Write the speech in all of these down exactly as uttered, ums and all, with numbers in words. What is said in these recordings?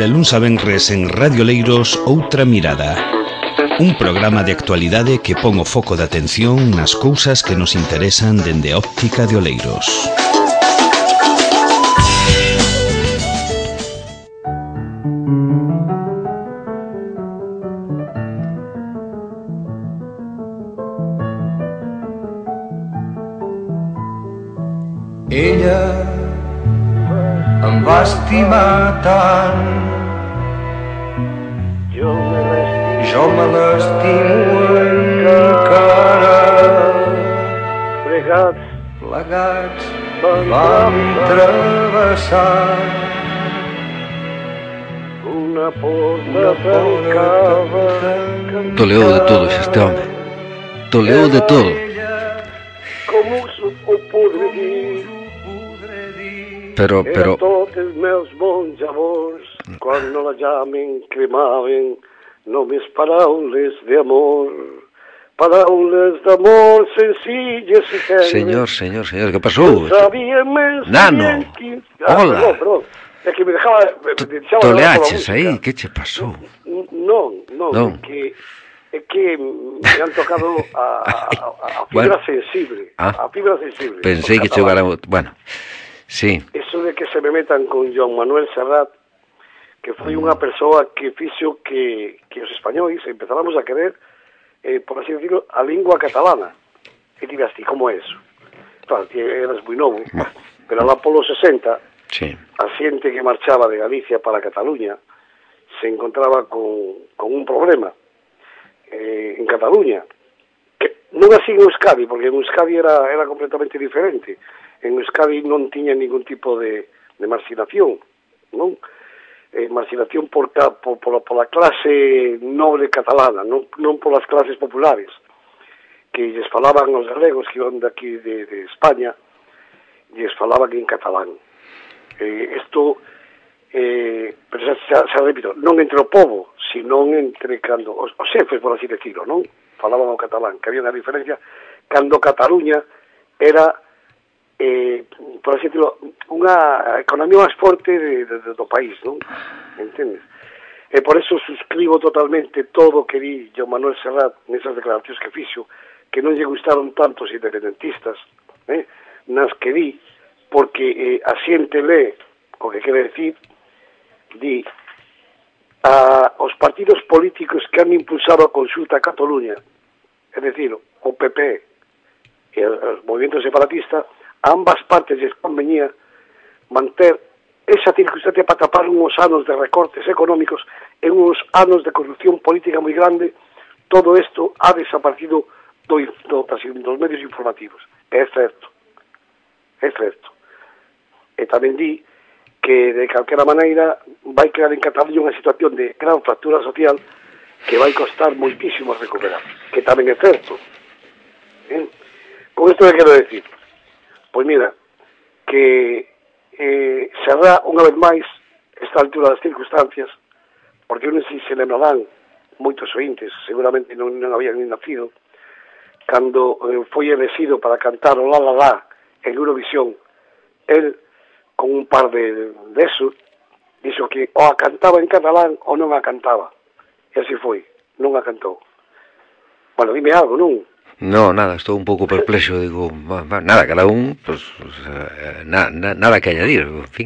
De luns a venres en Radio Leiros, Outra Mirada. Un programa de actualidade que pon o foco de atención nas cousas que nos interesan dende a óptica de Oleiros. Ella em va estimar tant, jo me l'estimo encara. Plegats, plegats vam travessar una porta tancada. Toleou de todo este home, toleou de todo. Com us ho podré dir? Pero, pero... Eren tots els meus bons amors, quan no la llamen cremaven només paraules d'amor, paraules d'amor senzilles i tendres. Señor, señor, señor, ¿qué pasó? Nano, ah, hola. Perdón, perdón, es que me dejaba... Toleaches aí, ¿qué che pasó? Non, non, non. É que, é que me han tocado a, a, a, a fibra bueno. sensible, ah, a fibra sensible. Pensei que chegara... Bueno... Sí. Eso de que se me metan con Joan Manuel Serrat, que foi unha persoa que fixo que, que os españois empezáramos a querer, eh, por así decirlo, a lingua catalana. E dirás ti, como é eso? Claro, ti eras moi novo, pero lá polo sesenta, sí, a xente que marchaba de Galicia para Cataluña se encontraba con, con un problema eh, en Cataluña, que non así en Euskadi, porque en Euskadi era, era completamente diferente. En Euskadi non tiña ningún tipo de, de marginación, non? Eh, marginación por, por, por, por la clase noble catalana, non, non por las clases populares, que lles falaban os galegos que iban de aquí de, de España, lles falaban en catalán. Eh, esto, eh, pero xa, xa, xa repito, non entre o povo, sino entre cando, os, os xefes, por así decirlo, non? Falaban o catalán, que había unha diferencia cando Cataluña era... Eh, por así decirlo, unha economía máis forte de, de, de, do país, non? Entendes? E por eso suscribo totalmente todo o que di Joan Manuel Serrat nesas declaracións que fixo, que non lle gustaron tanto os independentistas, eh? nas que di, porque eh, a xente lee o que quere decir, di a, os partidos políticos que han impulsado a consulta a Cataluña, é dicir, o P P e os movimentos separatistas, a ambas partes lles convenía manter esa circunstancia para tapar uns anos de recortes económicos e uns anos de corrupción política moi grande. Todo isto ha desaparecido do, do, dos medios informativos. É certo. É certo. E tamén di que, de calquera maneira, vai crear en Cataluña unha situación de gran fractura social que vai costar moitísimo recuperar. Que tamén é certo. ¿Eh? Con isto que quero decir? Pois mira, que eh, Serra, unha vez máis, esta altura das circunstancias, porque non sei se lembrarán moitos ointes, seguramente non, non habían ni nacido, cando eh, foi elegido para cantar o La La La en Eurovisión, el, con un par de desos, dixo que o a cantaba en catalán ou non a cantaba. E así foi, non a cantou. Bueno, dime algo, non? No, nada, estou un pouco perplexo, digo, nada, cada un, pues, eh, na, na, nada que añadir, en fin.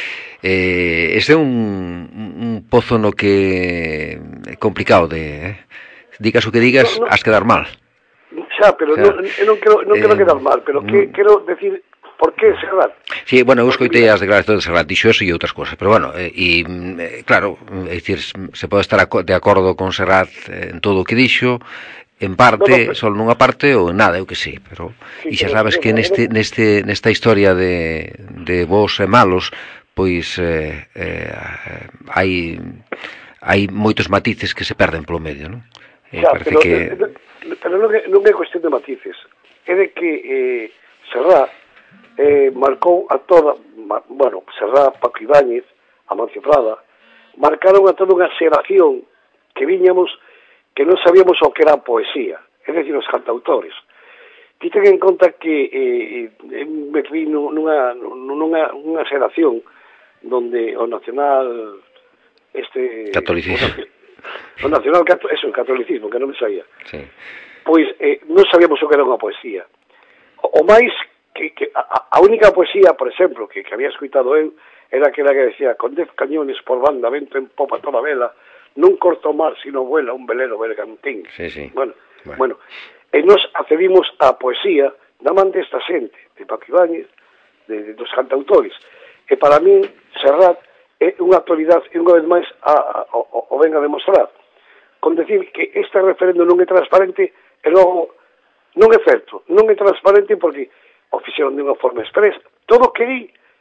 Eh, este é un, un pozo no que é complicado de, eh? Digas o que digas, no, no, has que dar mal. Xa, pero o sea, non, non quero, non quero eh, quedar mal, pero que, mm, quero decir, por que Serrat? Sí, bueno, eu escoitei as declaracións de Serrat, dixo eso e outras cosas, pero bueno, e, eh, claro, é dicir, se pode estar de acordo con Serrat en todo o que dixo, en parte, no, no, pero... só nunha parte ou en nada, eu que sei, pero sí, e xa sabes que neste neste nesta historia de de bons e malos, pois eh, eh, hai hai moitos matices que se perden polo medio, non? Eh, xa, pero, que pero non é, non é cuestión de matices, é de que eh, Serrat eh, marcou a toda, bueno, Serrat, Paco Ibáñez, Amancio Prada, marcaron a toda unha xeración que viñamos que non sabíamos o que era a poesía, é dicir, os cantautores. Ti ten en conta que eh, me vi nunha, nunha, nunha xeración donde o nacional este catolicismo. O nacional, eso, o catolicismo, que non me saía. Sí. Pois eh, non sabíamos o que era unha poesía. O, o máis que, que a, a única poesía, por exemplo, que, que había escuitado eu, era aquela que decía: con dez cañones por banda, vento en popa toda vela, non corto mar, sino vuela un velero bergantín. Sí, sí. Bueno, bueno, bueno, e nos accedimos á poesía da man desta xente, de Paco Ibáñez, de, de, dos cantautores. E para mí, Serrat é unha actualidade, e unha vez máis a, a, o, o ven a demostrar, con decir que este referendo non é transparente, e logo non é certo, non é transparente porque o fixeron de unha forma expresa. Todo que di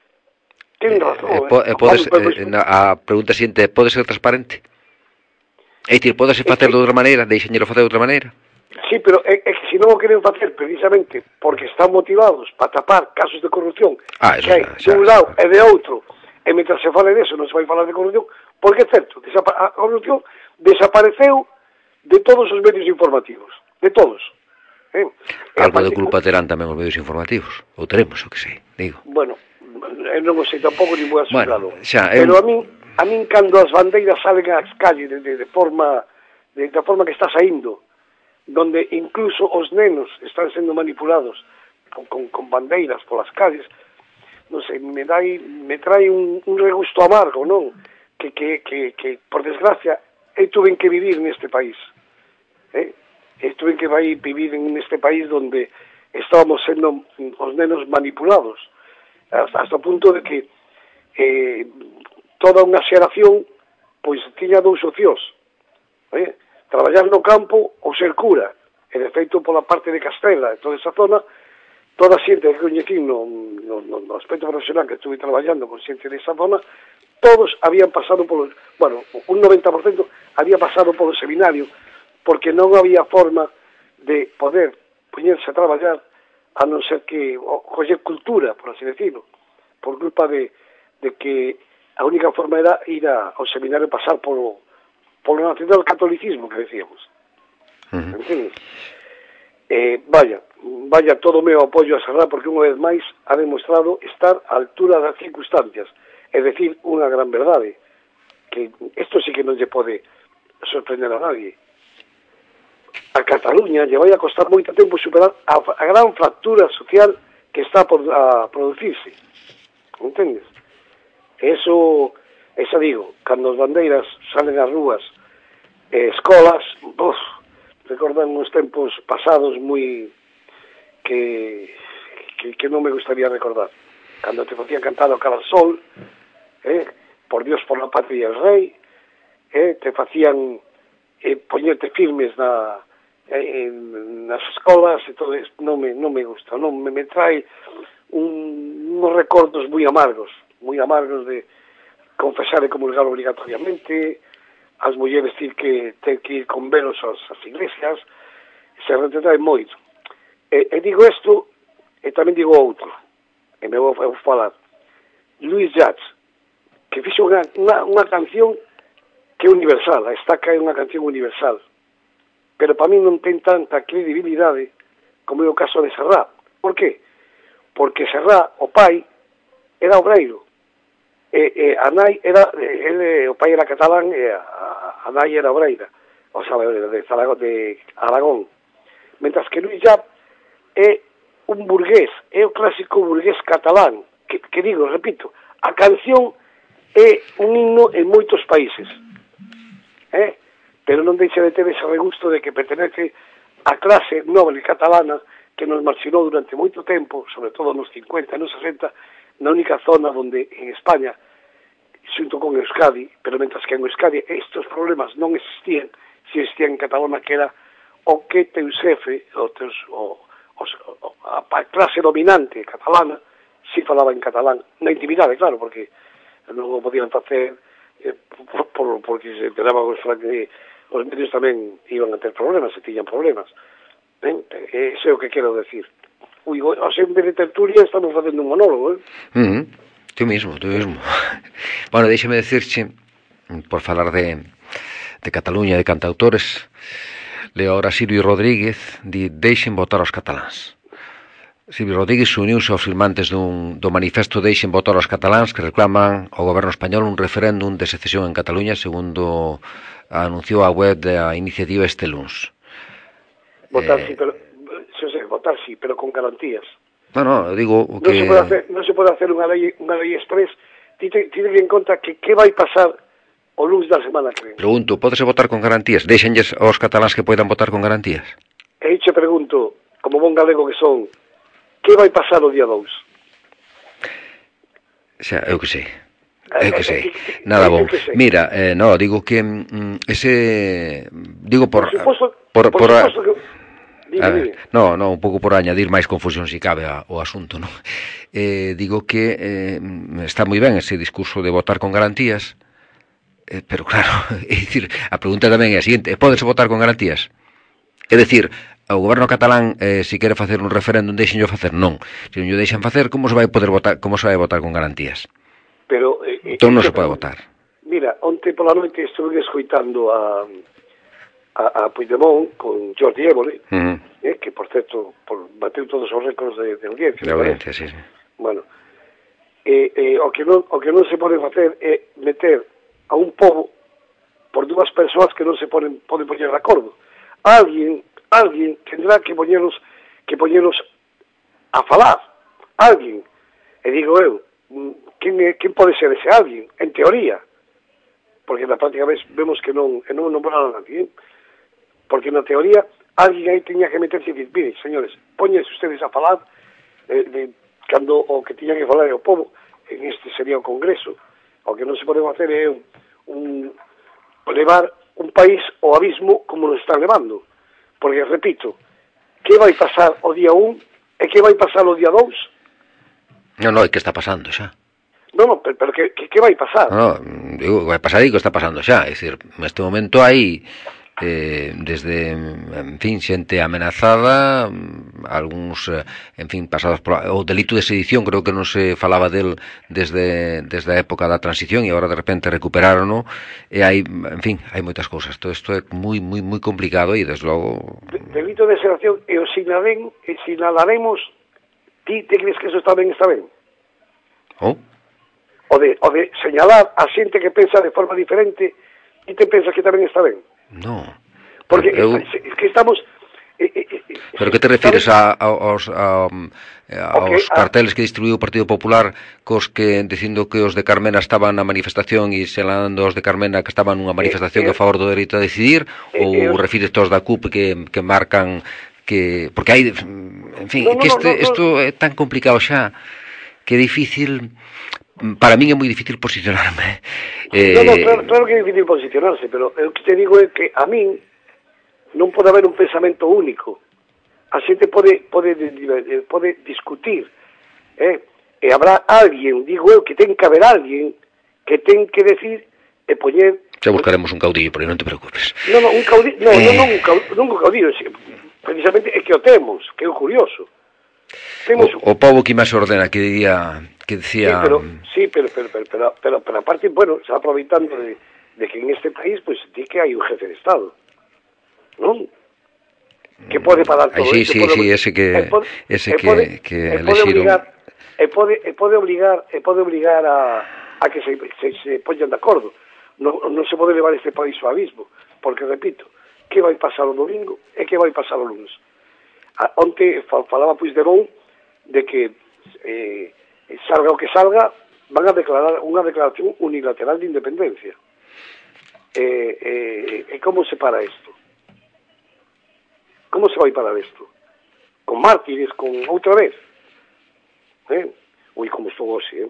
ten razón. Eh, eh, eh, podes, eh, a pregunta seguinte, pode ser transparente? É dicir, podese facer de outra maneira, deixenllelo facer de outra maneira? Sí, pero é, é que se non o queren facer precisamente porque están motivados para tapar casos de corrupción ah, eso que hai xa, xa, de un lado xa. e de outro, e mentre se fale deso non se vai falar de corrupción, porque é certo, a corrupción desapareceu de todos os medios informativos, de todos. Eh? Algo de culpa terán tamén os medios informativos, ou teremos, o que sei, digo. Bueno, eu non o sei tampouco, ni vou a bueno, xa, eu... pero a min, a min cando as bandeiras salen ás calles de, de, de forma de, de forma que está saindo, donde incluso os nenos están sendo manipulados con, con, con bandeiras polas calles, non sei, me dai, me trae un, un regusto amargo, non? Que, que, que, que por desgracia, eu tuve que vivir neste país. Eh? Eu tuve que vai vivir neste país donde estábamos sendo os nenos manipulados, hasta, hasta o punto de que eh, toda unha xeración pois tiña dous opcións, eh? traballar no campo ou ser cura, e de feito pola parte de Castela, e toda esa zona, toda a xente que coñecín no, no, no aspecto profesional que estuve traballando con xente desa zona, todos habían pasado polo, bueno, un noventa por cento había pasado polo seminario, porque non había forma de poder poñerse a traballar a non ser que coller cultura, por así decirlo, por culpa de, de que a única forma era ir a, ao seminario e pasar polo, polo nacional catolicismo que decíamos. Uh-huh. Entendes? Eh, vaya, vaya todo o meu apoio a Serrat, porque unha vez máis ha demostrado estar á altura das circunstancias, é decir, unha gran verdade, que isto sí que non lle pode sorprender a nadie. A Cataluña lle vai a costar moito tempo superar a, a gran fractura social que está por, a producirse, entendes? Eso, esa digo, cando as bandeiras salen ás rúas, eh, escolas, uf, recordan uns tempos pasados moi que, que que non me gustaría recordar, cando te facían cantar o cara al sol, eh, por Dios, por la patria y el rey, eh, te facían eh, poñerte firmes na, eh, nas escolas e todo eso. Non me, non me gusta, non me, me trae un, unos recordos moi amargos, moi amargos de confesar e comulgar obligatoriamente, as mulleres tir que ter que ir con velos ás, ás iglesias, se retratai moito. E, e digo isto, e tamén digo outro, e me vou, vou falar. Luis Llach, que fixo unha, unha, unha canción que é universal, a estaca é unha canción universal, pero para mí non ten tanta credibilidade como é o caso de Serrat. Por qué? Porque Serrat, o pai, era obreiro, e, e a nai era, ele, o pai era catalán e a, a nai era obreira, o sea, de, Zaragoza, de Aragón, mentras que Luis Llach é un burgués, é o clásico burgués catalán, que, que digo, repito, a canción é un himno en moitos países, eh? pero non deixa de ter ese regusto de que pertenece a clase noble catalana que nos marxinou durante moito tempo, sobre todo nos cincuenta e nos sesenta, na única zona onde en España, xunto con Euskadi, pero mentras que en Euskadi estes problemas non existían, se existían en Cataluña, que era o que teu xefe, o teus, o, o, a, a clase dominante catalana, si falaba en catalán, na intimidade, claro, porque non o podían facer eh, por, por, porque se enteraban os franqueos, os medios tamén iban a ter problemas, se tiñan problemas. Ben, ese é o que quero decir. Ui, o sea, en vez de tertulia estamos facendo un monólogo, eh? Uh-huh. Tú mismo, tú mismo. Bueno, déxeme decirche, por falar de, de Cataluña, de cantautores, leo ahora Silvio Rodríguez, di, deixen votar aos cataláns. Silvio Rodríguez uniuse aos firmantes dun, do manifesto Deixen votar aos cataláns que reclaman ao goberno español un referéndum de secesión en Cataluña, segundo anunciou a web da iniciativa este luns. Votar eh, sí, pero sí, sí, votar sí, pero con garantías. No, no, digo o que non se pode hacer, non se pode hacer unha lei, unha lei express. Tite, tite en conta que que vai pasar o luns da semana que ven. Pregunto, pódese votar con garantías? Deixenlles aos cataláns que poidan votar con garantías? E che pregunto, como bon galego que son, que vai pasar o día dous? Xa, eu que sei. Eu que sei. Nada bon. Mira, eh, no, digo que mm, ese digo por por suposto, por, por, por suposto que dime, dime. No, no, un pouco por añadir máis confusión si cabe ao asunto, non? Eh, digo que eh, está moi ben ese discurso de votar con garantías, eh, pero claro, é dicir, a pregunta tamén é a seguinte, pódese votar con garantías? É dicir, o goberno catalán, eh, se quere facer un referéndum, deixenllo facer, non. Se non o deixan facer, como se vai poder votar, como se vai votar con garantías? Pero eh, entón non se pode votar. Mira, onte pola noite estuve escoitando a a, a Puigdemont con Jordi Évole, uh -huh. eh, que por certo por, bateu todos os récords de, de audiencia. De audiencia, sí, sí. Bueno, eh, eh, o que non o que non se pode facer é meter a un pobo por dúas persoas que non se poden poden poñer de acordo. Alguien, alguien tendrá que poñeros que poñeros a falar. Alguien. E digo eu, quen, é, quen pode ser ese alguén? En teoría. Porque na práctica vez vemos que non, que non nombraron a nadie. Porque na teoría, alguén aí teña que meterse e dicir, mire, señores, póñense ustedes a falar eh, de cando o que tiñan que falar é o povo, en este sería o Congreso. O que non se pode facer é un, un levar un país ao abismo como nos están levando. Porque, repito, que vai pasar o día un e que vai pasar o día dous? Non, non, é que está pasando xa. Non, non, pero, pero que, que, que vai pasar? Non, digo, vai pasar e que está pasando xa. É dicir, neste momento hai eh, desde, en fin, xente amenazada, algúns, en fin, pasados por... O delito de sedición creo que non se falaba del desde, desde a época da transición e agora de repente recuperaron, e hai, en fin, hai moitas cousas. Todo isto é moi, moi, moi complicado e, desde logo... De, delito de sedición, e o sinalen, e sinalaremos, ti te crees que eso está ben, está ben? Oh? O de, o de señalar a xente que pensa de forma diferente e te pensas que tamén está ben? No. Porque eu... es, es que estamos... Eh, eh, pero que te refires a, a, aos, a, aos okay, carteles que distribuiu o Partido Popular cos que dicindo que os de Carmena estaban na manifestación e selando os de Carmena que estaban nunha manifestación eh, eh, a favor do dereito a decidir eh, ou eh, refires todos da C U P que, que marcan que... porque hai... en fin, no, no, que este, no, no, isto no. é tan complicado xa que é difícil... Para min é moi difícil posicionarme. Eh... No, no, claro, claro que é difícil posicionarse, pero o que te digo é que a min non pode haber un pensamento único. A xente pode, pode, pode discutir, eh? E habrá alguén, digo eu, que ten que haber alguén que ten que decir e poñer... Xa buscaremos un caudillo, pero non te preocupes. Non, non, un caudillo, non, eh... non, un caudillo, non un caudillo, precisamente é que o temos, que é o curioso. Temos... O, o povo que máis ordena, que diría... que decía... Sí, pero, sí, pero, pero, pero, pero, pero, pero aparte, bueno, se va aproveitando de, de que en este país, pues, di que hai un jefe de Estado, non? Que pode parar todo Ay, sí, isto. Sí, pode, sí, ese que, pode, ese que, pode, que pode obligar, e pode, e pode obligar, e pode obligar a, a que se, se, se poñan de acordo. Non, non se pode levar este país ao abismo, porque, repito, que vai pasar o domingo e que vai pasar o lunes. A, onte falaba Puigdemont de que eh, salga o que salga, van a declarar unha declaración unilateral de independencia. Eh, eh, e como se para isto? Como se vai parar isto? Con mártires, con outra vez? Eh? Ui, como estou hoxe, eh?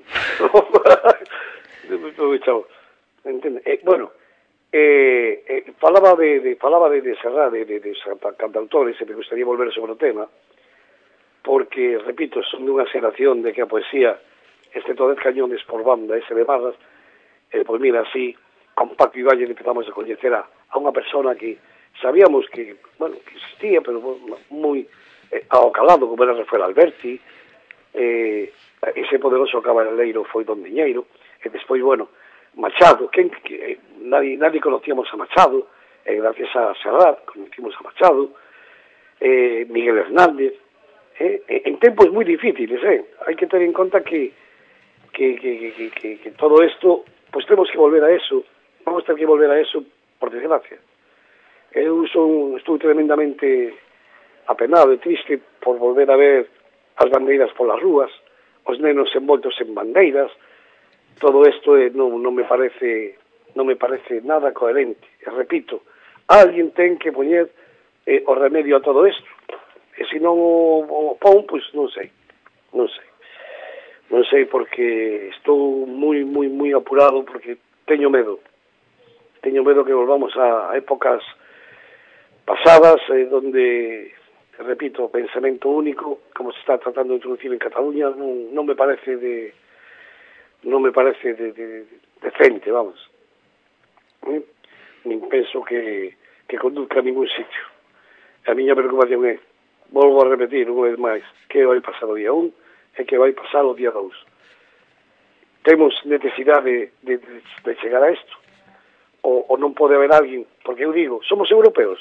Entende? Eh, bueno, eh, eh, falaba de, de falaba de, de Serrat, de, de, de cantautores, e me gustaría volver sobre o tema, porque, repito, son dunha xeración de que a poesía, excepto dez cañones por banda, ese de barras, eh, pois mira, así, con Paco Ibáñez empezamos a coñecer a, a unha persona que sabíamos que, bueno, que existía, pero moi eh, ao calado, como era Rafael Alberti, eh, ese poderoso cabaleiro foi Don Diñeiro, e despois, bueno, Machado, que, que eh, nadie, nadie conocíamos a Machado, e eh, gracias a Serrat conocimos a Machado, eh, Miguel Hernández, eh, en tempos moi difíciles, eh? Hai que ter en conta que que, que, que, que, que todo isto, pues temos que volver a eso, vamos ter que volver a eso, por desgracia. Eu son, estou tremendamente apenado e triste por volver a ver as bandeiras polas rúas, os nenos envoltos en bandeiras, todo isto eh, non, non me parece non me parece nada coherente. E repito, alguén ten que poñer eh, o remedio a todo isto. E se non o, o pon, pois non sei, non sei. Non sei porque estou moi, moi, moi apurado porque teño medo. Teño medo que volvamos a épocas pasadas eh, donde, repito, o pensamento único, como se está tratando de introducir en Cataluña, non, non me parece de non me parece de, de, de decente, vamos. Eh? Nin penso que, que conduzca a ningún sitio. A miña preocupación é, volvo a repetir unha vez máis, que vai pasar o día un e que vai pasar o día dous. Temos necesidade de, de, de chegar a isto? Ou, ou non pode haber alguén? Porque eu digo, somos europeos.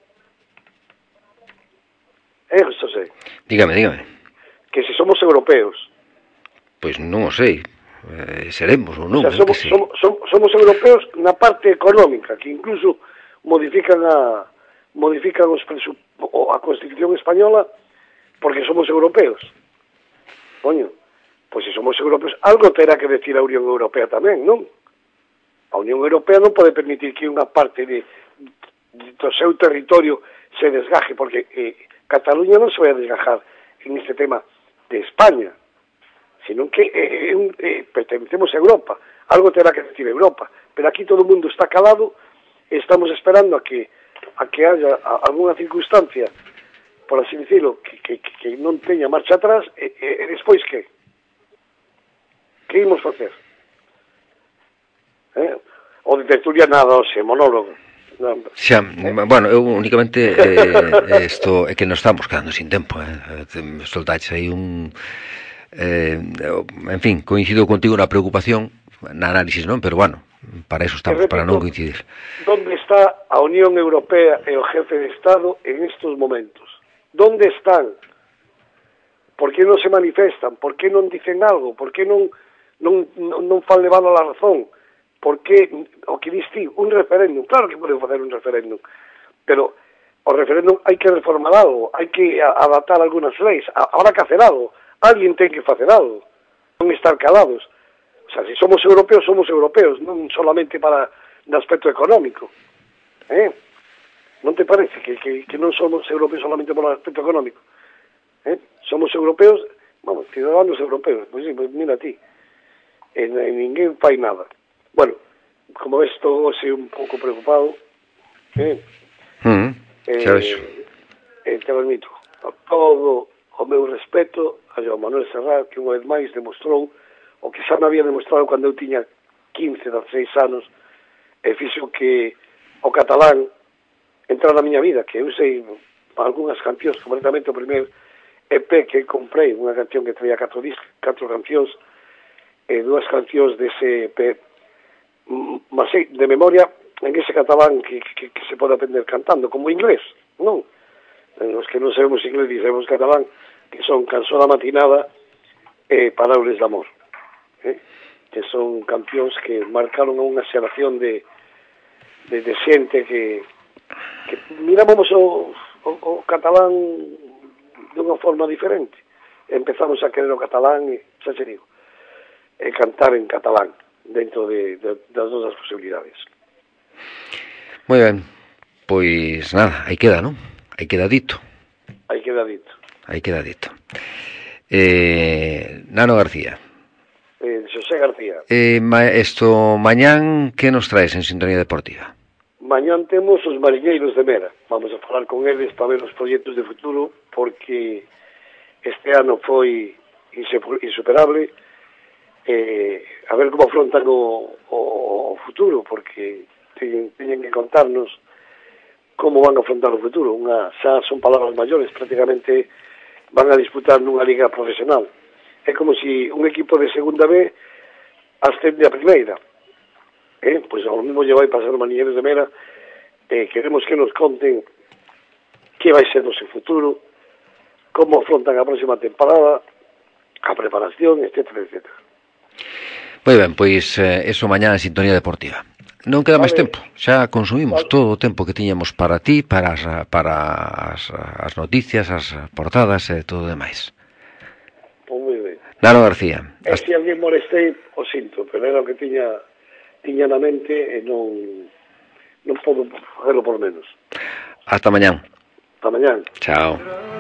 É, José? Dígame, dígame. Que se somos europeos. Pois non o sei. Eh, seremos ou non, o sea, somos, que somos, somos, somos europeos na parte económica, que incluso modifican a modifican os presup a Constitución española porque somos europeos. Coño, pois se somos europeos, algo terá que decir a Unión Europea tamén, non? A Unión Europea non pode permitir que unha parte de, de do seu territorio se desgaje, porque eh, Cataluña non se vai a desgajar en este tema de España, sino que eh, eh, pertenecemos a Europa, algo terá que decir Europa, pero aquí todo o mundo está calado e estamos esperando a que a que haya a, alguna circunstancia, por así decirlo, que, que, que non teña marcha atrás, e, e, e despois que? Que imos facer? Eh? O de tertulia nada, o xe, monólogo. Xa, eh? Bueno, eu únicamente eh, isto é que nos estamos quedando sin tempo, eh? Soltaxe aí un... Eh, en fin, coincido contigo na preocupación, na análisis, non? Pero bueno, para eso estamos, repito, para non coincidir. ¿Dónde está a Unión Europea e o jefe de Estado en estos momentos? ¿Dónde están? ¿Por que non se manifestan? ¿Por que non dicen algo? ¿Por que non non, non, non fan levado a la razón? ¿Por que, o que diste, un referéndum? Claro que poden facer un referéndum, pero o referéndum hai que reformar algo, hai que adaptar algunas leis, habrá que hacer algo. Alguien ten que facer algo, non estar calados. O sea, se somos europeos, somos europeos, non solamente para o aspecto económico. Eh? Non te parece que, que, que non somos europeos solamente por o aspecto económico? Eh? Somos europeos, vamos, ciudadanos europeos, pois pues sí, pues mira a ti. E, e ninguén fai nada. Bueno, como esto sei un pouco preocupado, eh? Mm, eh, eh, te admito, todo o meu respeto a João Manuel Serrat, que unha vez máis demostrou o que xa me había demostrado cando eu tiña quince, dezasseis anos, e fixo que o catalán entrar na miña vida, que eu sei algunhas cancións, completamente o primeiro E P que comprei, unha canción que traía catro discos, catro cancións, e dúas cancións dese E P, mas sei, de memoria, en ese catalán que, que, que se pode aprender cantando, como inglés, non? Os que non sabemos inglés e sabemos catalán, que son Cançona Matinada e Paraules de Amor, eh? Que son cancións que marcaron unha xeración de, de, de xente que, que mirábamos o, o, o catalán dunha forma diferente. Empezamos a querer o catalán e, xa se digo, e cantar en catalán dentro de, de, das nosas posibilidades. Moi ben, pois nada, aí queda, non? Aí queda dito. Aí queda dito. Aí queda dito. Eh, Nano García. Eh, Xosé García. Eh, ma, esto, mañán, que nos traes en Sintonía Deportiva? Mañán temos os mariñeiros de Mera. Vamos a falar con eles para ver os proxectos de futuro, porque este ano foi insuperable. Eh, a ver como afrontan o, o, o futuro, porque teñen, teñen que contarnos como van a afrontar o futuro. Unha, xa son palabras maiores, prácticamente van a disputar nunha liga profesional. É como se un equipo de segunda B ascende a primeira. Eh? Pois ao mesmo lle vai pasar os mariñeiros de Mera. Eh, queremos que nos conten que vai ser o seu futuro, como afrontan a próxima temporada, a preparación, etcétera, etcétera. Moi ben, pois eh, eso mañá en Sintonía Deportiva. Non queda máis tempo, xa consumimos vale. todo o tempo que tiñamos para ti, para as, para as, as noticias, as portadas e todo o demais. Pois moi ben. Nano García. E se alguén molestei, o sinto, pero era o que tiña, tiña na mente e non, non podo facelo por menos. Hasta mañán. Hasta mañán. Chao.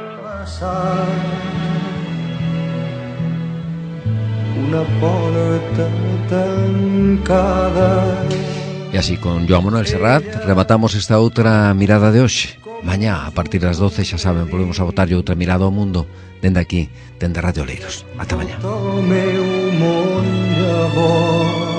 Una porta tancada. E así, con Joan Manuel Serrat, rematamos esta outra mirada de hoxe. Mañá, a partir das doce, xa saben, volvemos a botarlle outra mirada ao mundo, dende aquí, dende Radio Oleiros. Ata mañá.